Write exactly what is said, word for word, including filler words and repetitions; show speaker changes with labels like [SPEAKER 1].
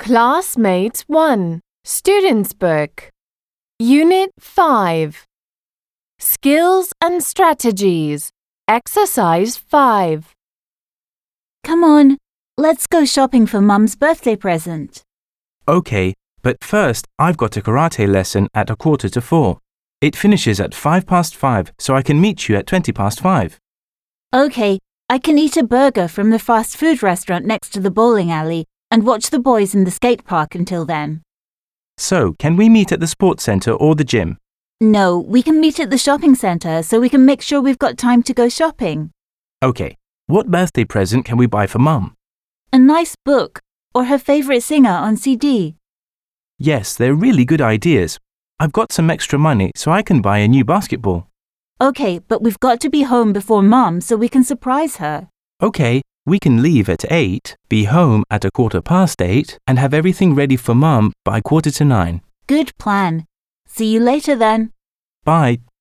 [SPEAKER 1] Classmates one, Students' Book, Unit five, Skills and Strategies, Exercise five.
[SPEAKER 2] Come on, let's go shopping for Mum's birthday present.
[SPEAKER 3] Okay, but first I've got a karate lesson at a quarter to four. It finishes at five past five, so I can meet you at twenty past five.
[SPEAKER 2] Okay, I can eat a burger from the fast food restaurant next to the bowling alley and watch the boys in the skate park until then.
[SPEAKER 3] So, can we meet at the sports centre or the gym?
[SPEAKER 2] No, we can meet at the shopping centre so we can make sure we've got time to go shopping.
[SPEAKER 3] Okay, what birthday present can we buy for Mum?
[SPEAKER 2] A nice book or her favourite singer on C D.
[SPEAKER 3] Yes, they're really good ideas. I've got some extra money so I can buy a new basketball.
[SPEAKER 2] Okay, but we've got to be home before Mum so we can surprise her.
[SPEAKER 3] Okay, we can leave at eight, be home at a quarter past eight, and have everything ready for Mum by quarter to nine.
[SPEAKER 2] Good plan. See you later then.
[SPEAKER 3] Bye.